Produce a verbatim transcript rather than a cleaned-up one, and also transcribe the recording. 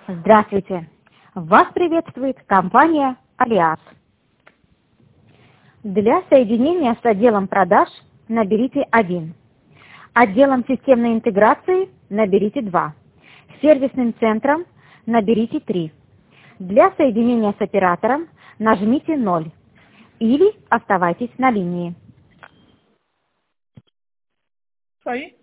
Здравствуйте! Вас приветствует компания Алиас. Для соединения с отделом продаж наберите один. Отделом системной интеграции наберите два. Сервисным центром наберите три. Для соединения с оператором нажмите ноль. Или оставайтесь на линии. Oi?